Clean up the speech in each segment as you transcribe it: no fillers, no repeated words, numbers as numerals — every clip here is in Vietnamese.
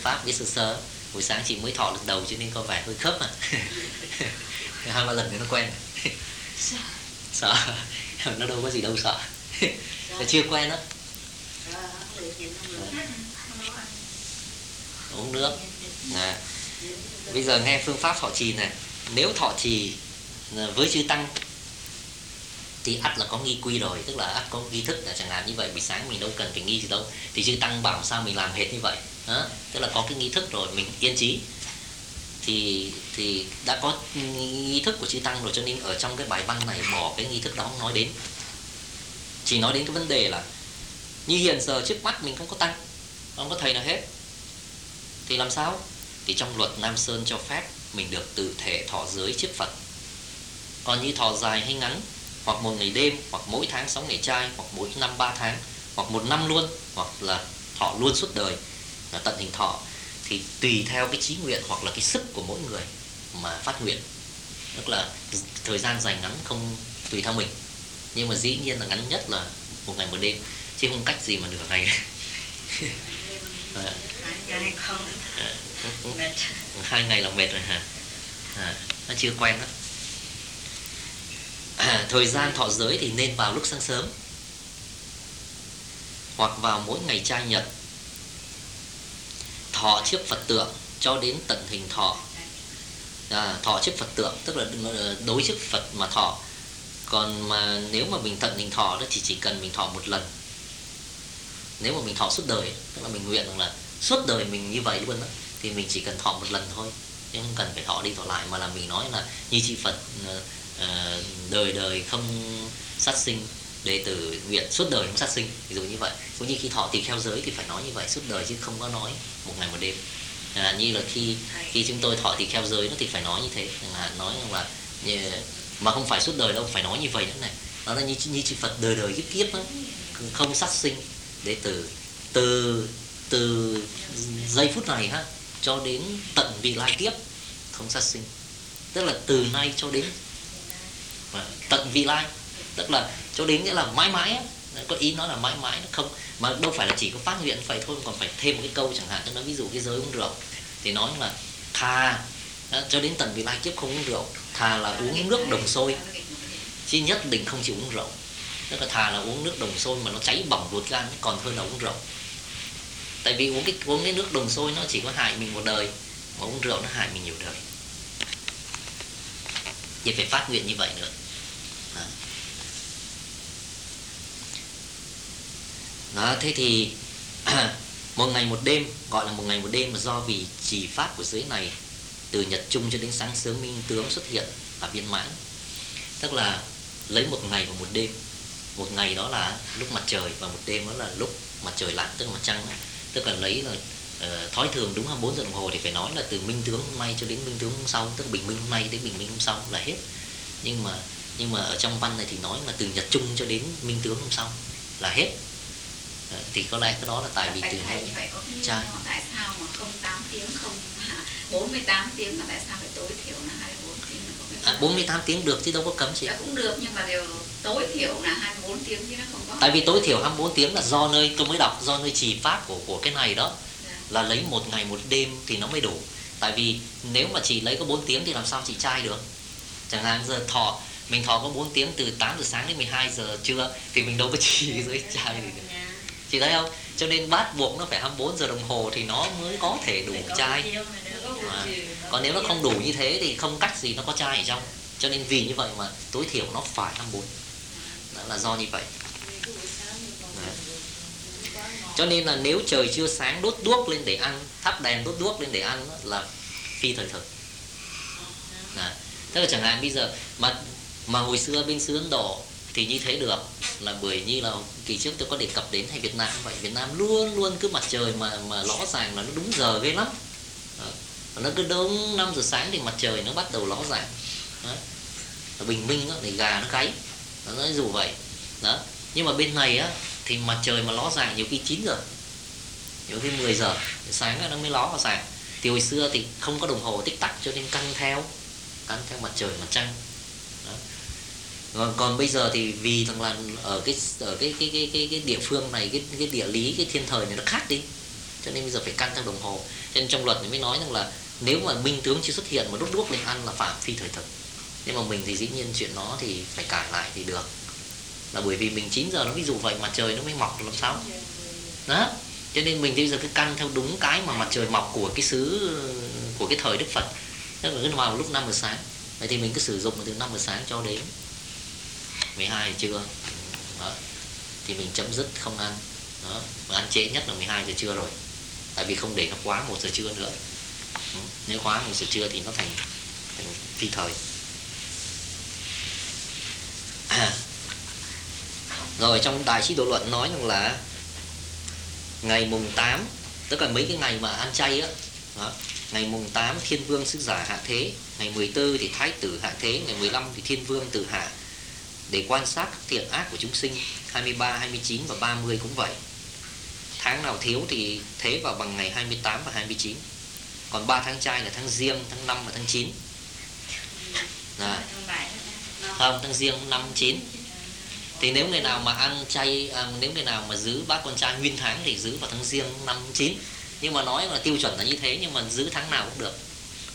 pháp biết sơ sơ. Buổi sáng chị mới thọ lần đầu cho nên có vẻ hơi khớp mà. 2-3 lần thì nó quen. Sợ. Nó đâu có gì đâu sợ. Nó chưa quen đó. Uống nước. Bây giờ nghe phương pháp thọ trì này. Nếu thọ trì với chư tăng thì ắt là có nghi quy rồi, tức là ắt có nghi thức là chẳng hạn như vậy. Buổi sáng mình đâu cần phải nghi gì đâu, thì chư tăng bảo sao mình làm hết như vậy đó. Tức là có cái nghi thức rồi, mình yên trí thì đã có nghi thức của chư tăng rồi, cho nên ở trong cái bài văn này bỏ cái nghi thức đó không nói đến, chỉ nói đến cái vấn đề là như hiện giờ trước mắt mình không có tăng, không có thầy nào hết, thì làm sao? Thì trong luật Nam Sơn cho phép mình được tự thể thọ giới trước Phật. Còn như thọ dài hay ngắn, hoặc một ngày đêm, hoặc mỗi tháng 6 ngày trai, hoặc mỗi năm 3 tháng, hoặc một năm luôn, hoặc là thọ luôn suốt đời, là tận hình thọ, thì tùy theo cái chí nguyện hoặc là cái sức của mỗi người mà phát nguyện. Tức là thời gian dài ngắn không tùy theo mình, nhưng mà dĩ nhiên là ngắn nhất là một ngày một đêm, chứ không cách gì mà nửa ngày. 2 ngày là mệt rồi hả? Nó chưa quen đó. Thời gian thọ giới thì nên vào lúc sáng sớm, hoặc vào mỗi ngày trai nhật, thọ trước Phật tượng cho đến tận hình thọ. Thọ trước Phật tượng tức là đối trước Phật mà thọ. Còn mà nếu mà mình tận hình thọ đó thì chỉ cần mình thọ một lần. Nếu mà mình thọ suốt đời, tức là mình nguyện rằng là suốt đời mình như vậy luôn đó, thì mình chỉ cần thọ một lần thôi, chứ không cần phải thọ đi thọ lại, mà là mình nói là như chị Phật đời đời không sát sinh, đệ tử nguyện suốt đời không sát sinh, ví dụ như vậy. Cũng như khi thọ tỳ kheo giới thì phải nói như vậy, suốt đời, chứ không có nói một ngày một đêm. Như là khi chúng tôi thọ tỳ kheo giới nó thì phải nói như thế, nói rằng là mà không phải suốt đời đâu, phải nói như vậy nữa này. Đó là như chư Phật đời đời kiếp kiếp đó, không sát sinh đệ tử từ giây phút này cho đến tận vị lai kiếp không sát sinh, tức là từ nay cho đến tận vị lai, tức là cho đến nghĩa là mãi mãi á. Có ý nói là mãi mãi, nó không, mà đâu phải là chỉ có phát nguyện vậy thôi, còn phải thêm một cái câu chẳng hạn, cho nó ví dụ cái giới uống rượu thì nói là thà cho đến tận vị lai kiếp không uống rượu, thà là uống nước đồng sôi chứ nhất định không chịu uống rượu. Tức là thà là uống nước đồng sôi mà nó cháy bỏng ruột gan còn hơn là uống rượu. Tại vì uống cái nước đồng sôi nó chỉ có hại mình một đời, mà uống rượu nó hại mình nhiều đời. Thì phải phát nguyện như vậy nữa. Đó, thế thì một ngày một đêm, gọi là một ngày một đêm mà do vì trì pháp của giới này từ nhật trung cho đến sáng sớm minh tướng xuất hiện là viên mãn. Tức là lấy một ngày và một đêm. Một ngày đó là lúc mặt trời, và một đêm đó là lúc mặt trời lặn, tức là mặt trăng. Tức là lấy là thói thường đúng 24 giờ đồng hồ thì phải nói là từ minh tướng hôm nay cho đến minh tướng hôm sau, tức là bình minh hôm nay đến bình minh hôm sau là hết. Nhưng mà ở trong văn này thì nói là từ nhật trung cho đến minh tướng hôm sau là hết. Thì có lẽ cái đó là tại vì từ hai trai. Tại sao mà không 8 tiếng, không 48 tiếng, mà tại sao phải tối thiểu là 24 tiếng? 48 tiếng được chứ đâu có cấm chị. Cũng được, nhưng mà đều tối thiểu là 24 tiếng chứ nó không có. Tại vì tối thiểu 24 tiếng là do nơi tôi mới đọc, do nơi trì pháp của cái này đó. Là lấy một ngày một đêm thì nó mới đủ. Tại vì nếu mà chỉ lấy có 4 tiếng thì làm sao chị trai được? Chẳng hạn giờ mình thọ có 4 tiếng từ 8 giờ sáng đến 12 giờ trưa thì mình đâu có trì cái giới trai gì được. Chị thấy không? Cho nên bắt buộc nó phải 24 giờ đồng hồ thì nó mới có thể đủ trai. Còn nếu nó không đủ như thế thì không cách gì nó có trai ở trong. Cho nên vì như vậy mà tối thiểu nó phải 24. Đó là do như vậy. Cho nên là nếu trời chưa sáng đốt đuốc lên để ăn, thắp đèn đốt đuốc lên để ăn là phi thời thực. Tức là chẳng hạn bây giờ mà hồi xưa bên xứ Ấn Độ thì như thế được, là bởi như là kỳ trước tôi có đề cập đến, hay Việt Nam cũng vậy. Việt Nam luôn luôn cứ mặt trời mà rõ ràng là nó đúng giờ ghê lắm. Nó cứ đúng 5 giờ sáng thì mặt trời nó bắt đầu ló dạng. Bình minh đó, thì gà nó gáy. Nó dù vậy. Đó. Nhưng mà bên này á thì mặt trời mà ló dạng nhiều khi 9 giờ, nhiều khi 10 giờ sáng nó mới ló vào dạng. Thì hồi xưa thì không có đồng hồ tích tắc cho nên căn theo mặt trời mặt trăng. Đó. Còn bây giờ thì vì thằng là ở cái địa phương này, cái địa lý, cái thiên thời này nó khác đi, cho nên bây giờ phải căn theo đồng hồ. Cho nên trong luật mới nói rằng là nếu mà minh tướng chưa xuất hiện mà đốt đuốc lên ăn là phạm phi thời thực. Nhưng mà mình thì dĩ nhiên chuyện đó thì phải cải lại thì được, là bởi vì mình 9 giờ nó ví dụ vậy mặt trời nó mới mọc làm sao đó. Cho nên mình bây giờ cứ căn theo đúng cái mà mặt trời mọc của cái xứ, của cái thời Đức Phật, tức là cứ vào lúc 5 giờ sáng. Vậy thì mình cứ sử dụng từ 5 giờ sáng cho đến 12 giờ trưa đó. Thì mình chấm dứt không ăn đó. Mà ăn trễ nhất là 12 giờ trưa rồi, tại vì không để nó quá 1 giờ trưa nữa. Nếu quá 1 giờ trưa thì nó thành phi thời. Rồi trong Đại Trí Độ Luận nói rằng là ngày mùng 8, tức là mấy cái ngày mà ăn chay á, ngày mùng 8 Thiên Vương Sứ Giả hạ thế, ngày 14 thì Thái Tử hạ thế, ngày 15 thì Thiên Vương tự hạ, để quan sát các thiện ác của chúng sinh. 23, 29 và 30 cũng vậy. Tháng nào thiếu thì thế vào bằng ngày 28 và 29. Còn 3 tháng chay là tháng Giêng, tháng 5 và tháng 9. Không, tháng Giêng 5, 9. Thì nếu người nào mà ăn chay, nếu người nào mà giữ bát con trai nguyên tháng thì giữ vào tháng Giêng 5, 9. Nhưng mà nói là tiêu chuẩn là như thế, nhưng mà giữ tháng nào cũng được.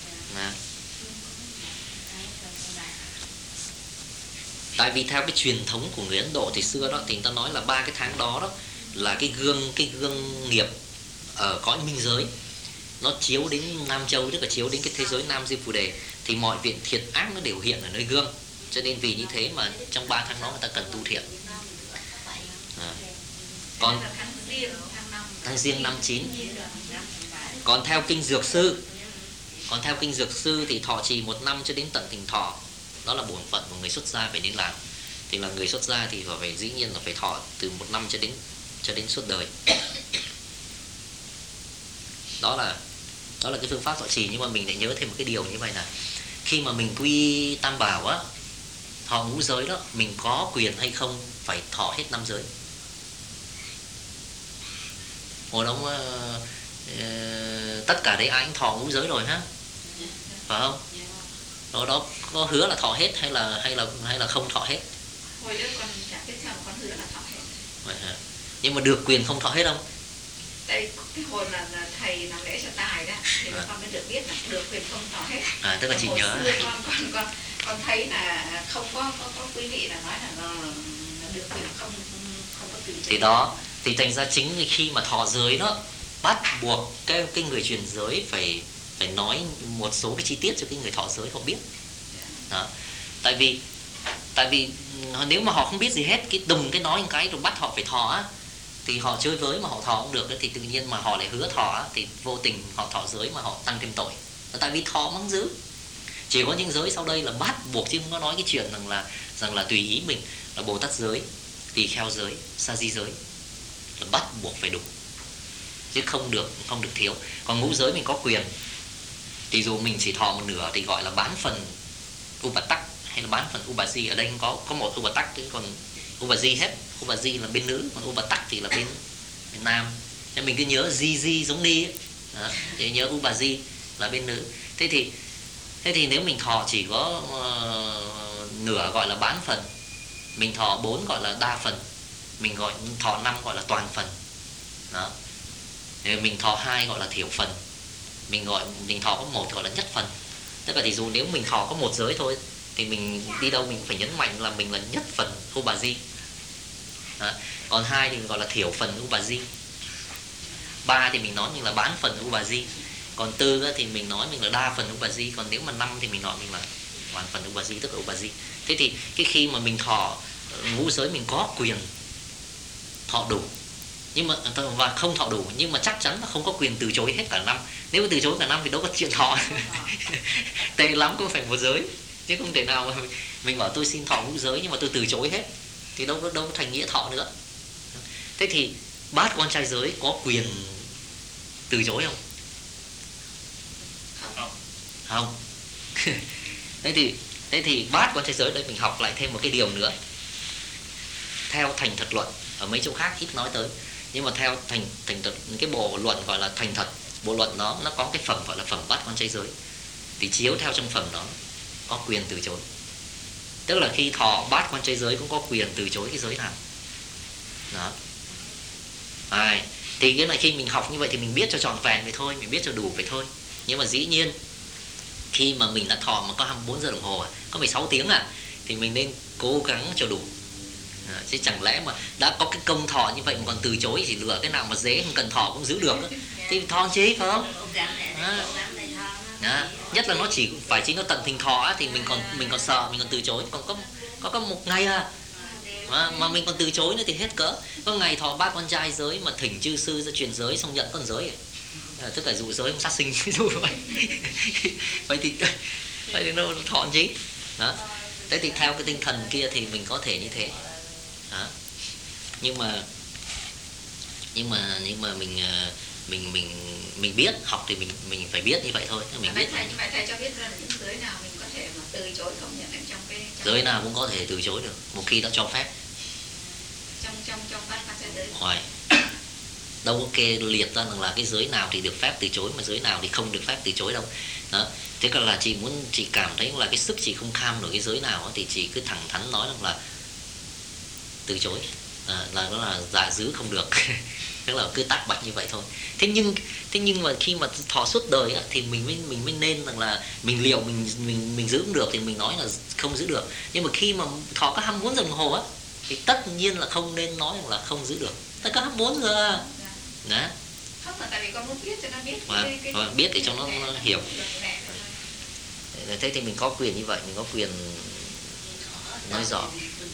Tại vì theo cái truyền thống của người Ấn Độ thì xưa đó, thì người ta nói là 3 cái tháng đó đó là cái gương nghiệp ở cõi minh giới, nó chiếu đến Nam Châu, tức là chiếu đến cái thế giới Nam Diêm Phù Đề, thì mọi việc thiện ác nó đều hiện ở nơi gương. Cho nên vì như thế mà trong 3 tháng đó người ta cần tu thiện. Còn tháng Giêng 5, 9. Còn theo kinh Dược Sư thì thọ trì 1 năm cho đến tận thành thọ. Đó là bổn phận của người xuất gia phải nên làm. Thì là người xuất gia thì phải dĩ nhiên là phải thọ từ 1 năm cho đến suốt đời. Đó là cái phương pháp thọ trì. Nhưng mà mình lại nhớ thêm một cái điều như vậy là khi mà mình quy Tam Bảo á, thọ ngũ giới đó, mình có quyền hay không phải thọ hết 5 giới. Hồi đó tất cả đấy ai cũng thọ ngũ giới rồi ha, phải không? Rồi đó có hứa là thọ hết hay là không thọ hết? Hồi đó con chả biết sao con hứa là thọ hết. Vậy hả? Nhưng mà được quyền không thọ hết không? Đây cái hồi là thầy làm lễ cho tài đó thì con mới được biết là được quyền không thọ hết. Tức là chị nhớ. Con thấy là không có quý vị là nói là được quyền không có tùy. Thì đó, thì thành ra chính khi mà thọ giới đó bắt buộc cái người truyền giới phải nói một số cái chi tiết cho cái người thọ giới họ biết. Đó. Tại vì nếu mà họ không biết gì hết, cái đùng cái nói một cái rồi bắt họ phải thọ á, thì họ chơi với mà họ thọ không được, thì tự nhiên mà họ lại hứa thọ á, thì vô tình họ thọ giới mà họ tăng thêm tội. Tại vì thọ mắng giữ. Chỉ có những giới sau đây là bắt buộc, chứ không có nói cái chuyện rằng là tùy ý mình, là Bồ Tát giới, Tỳ Kheo giới, Sa Di giới là bắt buộc phải đủ, chứ không được thiếu. Còn ngũ giới mình có quyền, thì dù mình chỉ thọ một nửa thì gọi là bán phần Upatak hay là bán phần Ubaji. Ở đây không có một Upatak, còn Ubaji hết. Ubaji là bên nữ, còn Upatak thì là bên nam. Nên mình cứ nhớ Di giống Ni ấy. Đó, thì nhớ Ubaji là bên nữ. Thế thì nếu mình thọ chỉ có nửa gọi là bán phần, mình thọ 4 gọi là đa phần, mình thọ 5 gọi là toàn phần. Đó. Mình thọ 2 gọi là thiểu phần, mình thọ có 1 gọi là nhất phần. Tức là thì dù nếu mình thọ có 1 giới thôi thì mình đi đâu mình phải nhấn mạnh là mình là nhất phần Ubaji. Còn 2 thì gọi là thiểu phần Ubaji, 3 thì mình nói mình là bán phần Ubaji, còn 4 thì mình nói mình là đa phần Ubaji, còn nếu mà 5 thì mình nói mình là hoàn phần Ubaji, tức là Ubaji. Thế thì cái khi mà mình thọ ngũ giới mình có quyền thọ đủ, nhưng mà và không thọ đủ, nhưng mà chắc chắn là không có quyền từ chối hết cả năm. Nếu mà từ chối cả năm thì đâu có chuyện thọ. Tệ lắm cũng phải 1 giới, chứ không thể nào mà mình bảo tôi xin thọ ngũ giới nhưng mà tôi từ chối hết thì đâu có thành nghĩa thọ nữa. Thế thì bát quan trai giới có quyền từ chối không? Không. Thế thì bát quan trai giới đây mình học lại thêm một cái điều nữa. Theo thành thật luận, ở mấy chỗ khác ít nói tới, nhưng mà theo thành thật, cái bộ luận gọi là thành thật, bộ luận nó có cái phẩm gọi là phẩm bát quan trai giới, thì chiếu theo trong phẩm đó có quyền từ chối. Tức là khi thọ bát quan trai giới cũng có quyền từ chối cái giới nào. Đó. Thì cái này khi mình học như vậy thì mình biết cho tròn vẹn vậy thôi, mình biết cho đủ vậy thôi. Nhưng mà dĩ nhiên khi mà mình đã thọ mà có 24 giờ đồng hồ có 16 tiếng thì mình nên cố gắng cho đủ. Chứ chẳng lẽ mà đã có cái công thọ như vậy mà còn từ chối thì lựa cái nào mà dễ không cần thọ cũng giữ được thì thọ chí, phải không? Nhất là nó chỉ phải nó tận tình thọ thì mình còn sợ, mình còn từ chối. Còn có một ngày mà mình còn từ chối nữa thì hết cỡ. Có ngày thọ 3 con trai giới mà thỉnh chư sư ra truyền giới xong nhận con giới tức là dụ giới không sát sinh dụ vậy. Vậy thì nó thọ chí đó. Thế thì theo cái tinh thần kia thì mình có thể như thế đó. Nhưng mà mình biết học thì mình phải biết như vậy thôi. Mình biết. Thầy cho biết là những giới nào mình có thể mà từ chối không nhận ở trong cái giới nào cũng có thể từ chối được một khi đã cho phép. Trong bát quan trai giới. Hoài. Đâu có kê liệt ra rằng là cái giới nào thì được phép từ chối mà giới nào thì không được phép từ chối đâu. Đó. Thế còn là chị cảm thấy là cái sức chị không kham nổi cái giới nào thì chị cứ thẳng thắn nói rằng là từ chối, là nó là dạ giữ không được. Tức là cứ tắc bạch như vậy thôi. Thế nhưng mà khi mà thọ suốt đời thì mình mới nên rằng là mình liệu mình giữ cũng được thì mình nói là không giữ được. Nhưng mà khi mà thọ có 24 giờ đồng hồ thì tất nhiên là không nên nói rằng là không giữ được. Tất cả 24 giờ đó. Không, là tại vì con muốn biết cho nó biết biết để cho nó hiểu. Thế thì mình có quyền như vậy, mình có quyền nói rõ.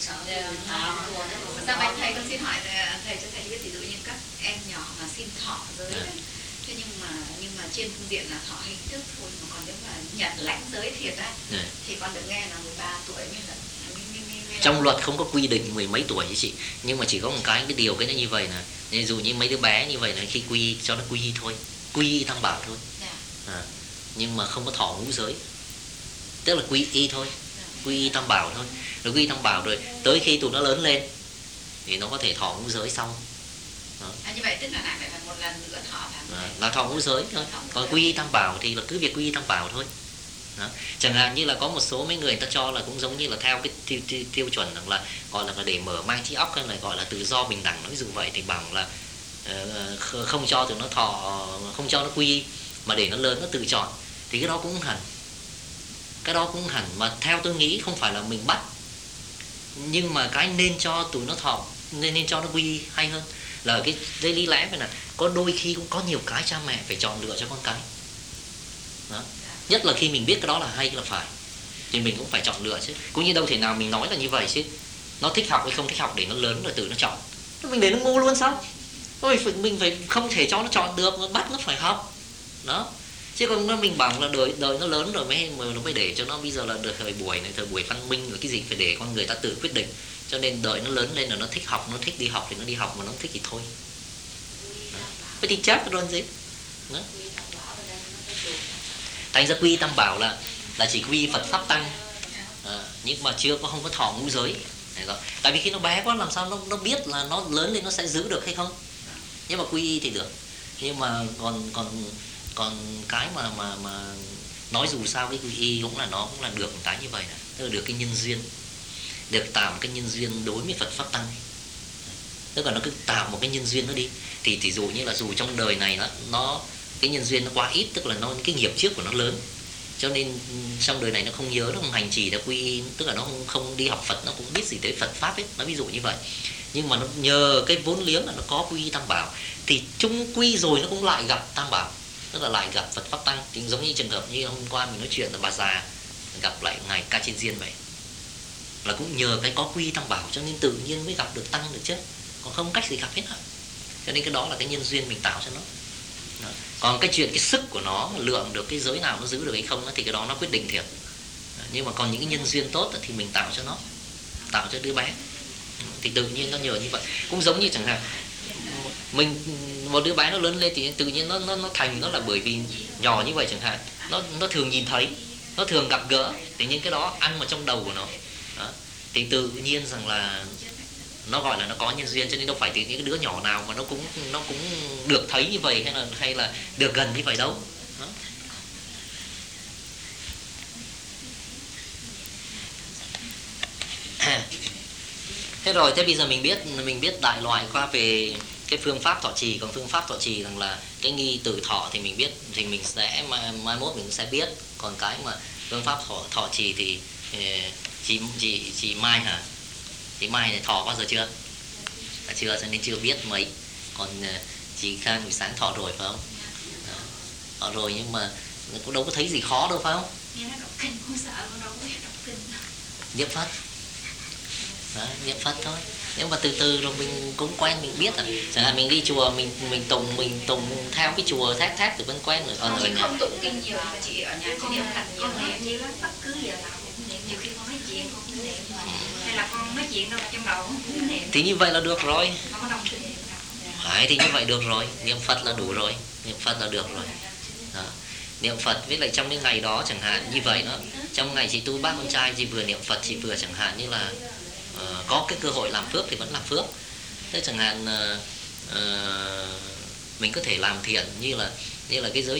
Sao anh thầy con xin hỏi thầy cho thầy biết, ví dụ như các em nhỏ mà xin thọ giới đấy. Thế nhưng mà trên phương diện là thọ hình thức thôi, mà còn nếu mà nhận lãnh giới thiệt thì con được nghe là 13 tuổi mới là. Trong luật không có quy định 10 mấy tuổi chứ chị, nhưng mà chỉ có một cái điều cái nó như vậy là ví dụ như mấy đứa bé như vậy là khi quy y cho nó quy y thôi, quy y tam bảo thôi. Nhưng mà không có thọ ngũ giới, tức là quy y thôi, quy y tam bảo thôi. Rồi quy y tam bảo rồi tới khi tụi nó lớn lên thì nó có thể thọ ngũ giới sau. Như vậy tức là lại phải một lần nữa thọ là thọ ngũ giới thôi. Còn quy y tam bảo thì là cứ việc quy y tam bảo thôi. Đó. Chẳng hạn như là có một số mấy người ta cho là cũng giống như là theo cái tiêu chuẩn rằng là gọi là để mở mang trí óc, hay là gọi là tự do bình đẳng, nói dụ vậy thì bảo là không cho tụi nó thọ, không cho nó quy y mà để nó lớn nó tự chọn, thì cái đó cũng hẳn mà theo tôi nghĩ không phải là mình bắt, nhưng mà cái nên cho tụi nó thọ, nên cho nó quy y hay hơn là cái lý lẽ phải là có đôi khi cũng có nhiều cái cha mẹ phải chọn lựa cho con cái đó. Nhất là khi mình biết cái đó là hay là phải thì mình cũng phải chọn lựa chứ. Cũng như đâu thể nào mình nói là như vậy chứ, nó thích học hay không thích học để nó lớn rồi tự nó chọn. Mình để nó ngu luôn sao? Mình phải không thể cho nó chọn được, nó bắt nó phải học đó. Chứ còn mình bảo là đời nó lớn rồi nó mới để cho nó, bây giờ là được thời buổi này, thời buổi văn minh rồi, cái gì phải để con người ta tự quyết định. Cho nên đợi nó lớn lên là nó thích học, nó thích đi học thì nó đi học, mà nó không thích thì thôi. Vậy thì chết rồi gì đó. Thành ra quy tam bảo là chỉ quy Phật pháp tăng, nhưng mà không có thọ ngũ giới. Tại vì khi nó bé quá làm sao nó biết là nó lớn lên nó sẽ giữ được hay không. Nhưng mà quy y thì được. Nhưng mà còn cái mà nói dù sao cái quy y cũng là nó cũng là được một cái như vậy này, tức là được cái nhân duyên, được tạo một cái nhân duyên đối với Phật pháp tăng. Tức là nó cứ tạo một cái nhân duyên nó đi, thì dụ như là dù trong đời này nó cái nhân duyên nó quá ít, tức là cái nghiệp trước của nó lớn, cho nên trong đời này nó không nhớ, nó không hành trì, nó quy y, tức là nó không đi học Phật, nó cũng biết gì tới Phật pháp ấy, nó ví dụ như vậy. Nhưng mà nó nhờ cái vốn liếng là nó có quy y tam bảo, thì chung quy rồi nó cũng lại gặp tam bảo, tức là lại gặp Phật pháp tăng. Thì giống như trường hợp như hôm qua mình nói chuyện là bà già gặp lại ngài Ca Chiên Diên vậy, là cũng nhờ cái có quy y tam bảo cho nên tự nhiên mới gặp được tăng được chứ, còn không cách gì gặp hết. Cho nên cái đó là cái nhân duyên mình tạo cho nó. Đó. Còn cái chuyện cái sức của nó lượng được cái giới nào nó giữ được hay không thì cái đó nó quyết định thiệt. Nhưng mà còn những cái nhân duyên tốt thì mình tạo cho nó, tạo cho đứa bé thì tự nhiên nó nhờ như vậy. Cũng giống như chẳng hạn mình một đứa bé nó lớn lên thì tự nhiên nó thành, nó là bởi vì nhỏ như vậy chẳng hạn, nó thường nhìn thấy, nó thường gặp gỡ, thì những cái đó ăn vào trong đầu của nó đó, thì tự nhiên rằng là nó gọi là nó có nhân duyên. Cho nên đâu phải từ những cái đứa nhỏ nào mà nó cũng được thấy như vậy hay là được gần như vậy đâu đó. Thế rồi, thế bây giờ mình biết đại loại qua về cái phương pháp thọ trì. Còn phương pháp thọ trì rằng là cái nghi từ thọ thì mình biết, thì mình sẽ mai mốt mình sẽ biết. Còn cái mà phương pháp thọ trì thì chị Mai hả? Chị Mai này thọ bao giờ chưa? Chưa, cho nên chưa biết mấy. Còn chị Khang buổi sáng thọ rồi phải không? Thọ rồi nhưng mà cũng đâu có thấy gì khó đâu phải không? Nghe nó đọc kinh không sợ, con đâu có biết đọc kinh đâu. Niệm Phật. Đó, niệm Phật thôi. Nếu mà từ từ rồi mình cũng quen, mình biết rồi. Chẳng hạn mình đi chùa, mình tụng theo cái chùa thét thì vẫn quen rồi. Còn chị ở nhà không tụng kinh nhiều mà chị ở nhà chị niệm Phật nhiều niệm như lắm, bất cứ giờ nào cũng niệm. Nhiều khi con nói chuyện con cũng niệm, hay là con nói chuyện đâu trong đầu con cũng niệm. Thì như vậy là được rồi. Không có đồng kinh niệm nào. Phải, thì như vậy được rồi. Niệm Phật là đủ rồi. Niệm Phật là được rồi. Đó. Niệm Phật với lại trong cái ngày đó chẳng hạn như vậy đó. Trong ngày chị tu bác con trai, chị vừa niệm Phật, chị vừa chẳng hạn như là có cái cơ hội làm phước thì vẫn làm phước. Thế chẳng hạn mình có thể làm thiện như là cái giới